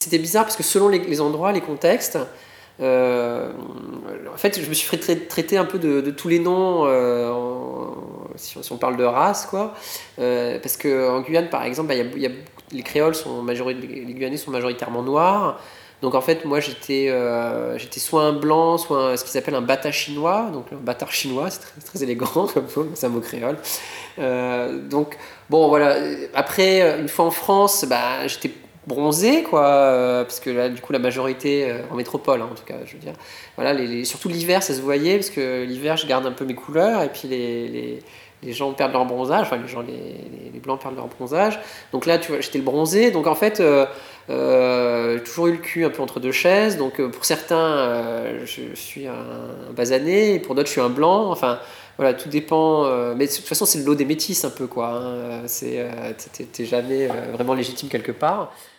c'était bizarre parce que selon les endroits, les contextes, en fait, je me suis fait traiter un peu de tous les noms, si on parle de race, quoi. Parce qu'en Guyane, par exemple, bah, les créoles les Guyanais sont majoritairement noirs. Donc en fait, moi j'étais soit un blanc, soit ce qu'ils appellent un bata chinois. Donc un bâtard chinois, c'est très élégant comme mot, c'est un mot créole. Donc bon, voilà. Après, une fois en France, bah, j'étais bronzé, quoi, parce que là, du coup, la majorité, en métropole, hein, en tout cas, je veux dire. Voilà, surtout l'hiver, ça se voyait, parce que l'hiver, je garde un peu mes couleurs, et puis les gens perdent leur bronzage, enfin, les blancs perdent leur bronzage. Donc là, tu vois, j'étais le bronzé, donc en fait, j'ai toujours eu le cul un peu entre deux chaises, donc pour certains, je suis un basané, et pour d'autres, je suis un blanc, enfin. Voilà, tout dépend. Mais de toute façon, c'est le lot des métis un peu, quoi. Hein. T'es jamais vraiment légitime quelque part.